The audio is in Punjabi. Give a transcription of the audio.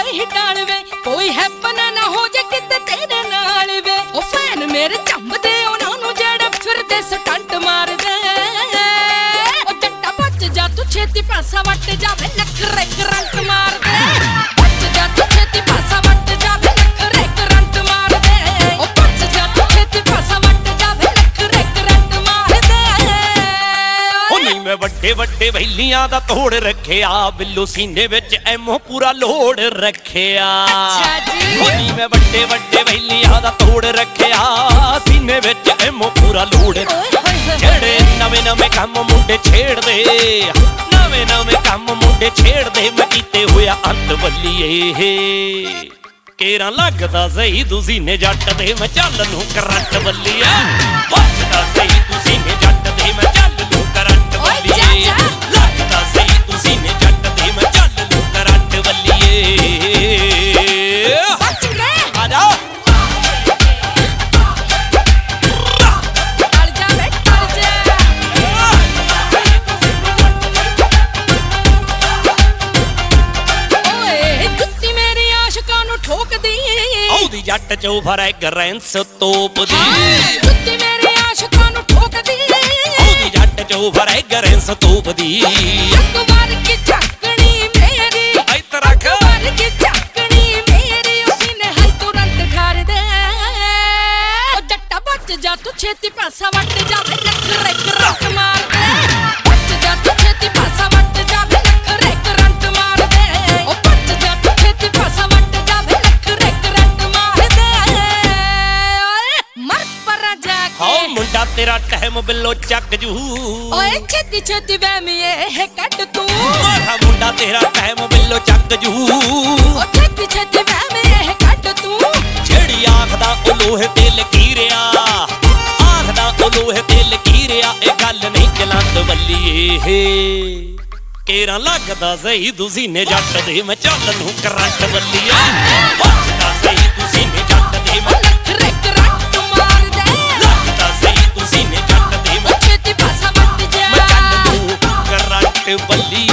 ਨਹੀਂ ਟਾਲ ਵੇ ਕੋਈ ਹੈਪਨ ਨਾ ਹੋ ਜੇ ਕਿਤੇ ਤੇਰੇ ਨਾਲ ਵੇ ਉਹ ਫੈਨ ਮੇਰੇ ਝੰਬਦੇ ਉਹਨਾਂ ਨੂੰ ਜਿਹੜੇ ਫਿਰਦੇ ਸਟੰਟ ਮਾਰਦੇ ਉਹ ਜੱਟਾ ਬਚ ਜਾ ਤੂੰ ਛੇਤੀ ਪਾਸਾ ਵੱਟ ਜਾਵੇ ਨਖਰੇ ਕਰੰਟ ਮਾਰਦੇ ਬਚ ਜਾ ਤੂੰ ਛੇਤੀ ਪਾਸਾ ਵੱਟ ਜਾਵੇ ਨਖਰੇ ਕਰੰਟ ਮਾਰਦੇ ਉਹ ਬਚ ਜਾ ਤੂੰ ਛੇਤੀ ਪਾਸਾ ਵੱਟ ਜਾਵੇ ਨਖਰੇ ਕਰੰਟ ਮਾਰਦੇ ਉਹ ਨਹੀਂ ਮੈਂ ਵੱਡੇ ਵੱਡੇ ਵੈਲੀਆਂ ਦਾ ਤੋੜ ਰੱਖਿਆ ਬਿੱਲੂ ਸੀਨੇ ਵਿੱਚ ਐਮੋ ਪੂਰਾ ਲੋੜ ਰੱਖਿਆ ਅੱਛਾ ਜੀ ਉਹ ਨਹੀਂ ਮੈਂ ਵੱਡੇ ਵੱਡੇ ਵੈਲੀਆਂ ਦਾ ਤੋੜ ਰੱਖਿਆ ਸੀਨੇ ਵਿੱਚ ਐਮੋ ਪੂਰਾ ਲੋੜ ਜਿਹੜੇ ਨਵੇਂ ਨਵੇਂ ਕੰਮ ਮੁੰਡੇ ਛੇੜਦੇ ਨਵੇਂ ਨਵੇਂ ਕੰਮ ਮੁੰਡੇ ਛੇੜਦੇ ਮੈਂ ਕੀਤੇ ਹੋਇਆ ਅੰਤ ਬੱਲੀਏ ਕੇਰਾਂ ਲੱਗਦਾ ਸਹੀ ਤੁਸੀਂ ਨੇ ਜੱਟ ਦੇ ਮੈਂ ਚੱਲ ਨੂੰ ਕਰੰਟ ਬੱਲੀਆ ਵੱਜਦਾ ਸਹੀ ਤੁਸੀਂ ਨੇ ਜੱਟ ਦੇ ਮੈਂ ਚੱਲ ਨੂੰ ਕਰੰਟ ਬੱਲੀਏ ਲੱਗਦਾ ਸਹੀ ਤੁਸੀਂ ਨੇ ਜੱਟ ਦੇ ਮੈਂ ਚੱਲ ਨੂੰ ਕਰੰਟ ਬੱਲੀਏ ਬਚ ਗਏ ਆ ਜਾ ਟਲ ਜਾ ਵੇ ਟਲ ਜਾ ਓਏ ਜੁੱਤੀ ਮੇਰੀ ਆਸ਼ਿਕਾਂ ਨੂੰ ਠੋਕਦੀ ਆਉਦੀ ਜੱਟ ਚੋਂ ਫਰੈਗਰੈਂਸ ਤੋਪਦੀ ਜੁੱਤੀ ਮੇਰੀ ਆਸ਼ਿਕਾਂ ਨੂੰ ਠੋਕਦੀ ਆਉਦੀ ਜੱਟ ਚੋਂ ਫਰੈਗਰੈਂਸ ਤੋਪਦੀ ਇੱਕ ਵਾਰ ਕੀ ਝਾਕਣੀ ਮੇਰੀ ਇੱਧਰ ਰੱਖ ਇੱਕ ਵਾਰ ਕੀ ਝਾਕਣੀ ਮੇਰੀ ਉਸੀ ਨੇ ਹਲ ਤੁਰੰਤ ਠਾਰ ਦੇ ਉਹ ਜੱਟਾ ਬਚ ਜਾ ਤੂੰ ਛੇਤੀ ਪਾਸਾ ਵੱਟ ਜਾਵੇ ਨਖਰੇ ਕਰੰਟ ਮਾਰ ਦੇ ਬਚ ਜਾ ਤੂੰ ਛੇਤੀ ਪਾਸਾ ਵੱਟ ਜਾਵੇ ਨਖਰੇ ਕਰੰਟ ਮਾਰ ਦੇ ਉਹ ਬਚ ਜਾ ਤੂੰ ਛੇਤੀ ਪਾਸਾ ਵੱਟ ਜਾਵੇ ਨਖਰੇ ਕਰੰਟ ਮਾਰ ਦੇ ਓਏ ਮਰ ਪਰਾ ਜਾ ਹਾਂ ਕੇ ਮੁੰਡਾ ਤੇਰਾ ਟਾਈਮ ਬਿੱਲੋ ਚੱਕ ਜੂ ਓਏ ਛੇਤੀ ਛੇਤੀ ਵਹਿਮੀ ਇਹ ਕੱਢ ਤੂੰ ਮਾਰਾ ਮੁੰਡਾ ਤੇਰਾ ਟਾਈਮ ਬਿੱਲੋ ਚੱਕ ਜੂ ਓ ਛੇਤੀ ਛੇਤੀ ਵਹਿਮੀ ਇਹ ਕੱਢ ਤੂੰ ਜਿਹੜੀ ਆਖਦਾ ਉਹ ਲੋਹੇ ਤੇ ਲਕੀਰਿਆ ਆਖਦਾ ਉਹ ਲੋਹੇ ਤੇ ਲਕੀਰਿਆ ਇਹ ਗੱਲ ਨਹੀਂ ਜਲੰਦ ਬੱਲੀਏ ਕੇਰਾਂ ਲੱਗਦਾ ਸਹੀ ਤੁਸੀਂ ਨੇ ਜੱਟ ਦੇ ਮੈਂ ਚੱਲ ਨੂੰ ਕਰੰਟ ਬੱਲੀਆ ਵੱਜਦਾ ਸਹੀ ਤੁਸੀਂ ਨੇ ਜੱਟ ਦੇ ਮੈਂ ਨਖਰੇ ਕਰੰਟ ਮਾਰ ਦੇ ਲੱਗਦਾ ਸਹੀ ਤੁਸੀਂ ਨੇ ਜੱਟ ਦੇ ਮੈਂ ਛੇਤੀ ਪਾਸਾ ਵੱਟ ਜਾ ਚੱਲ ਨੂੰ ਕਰੰਟ ਬੱਲੀਏ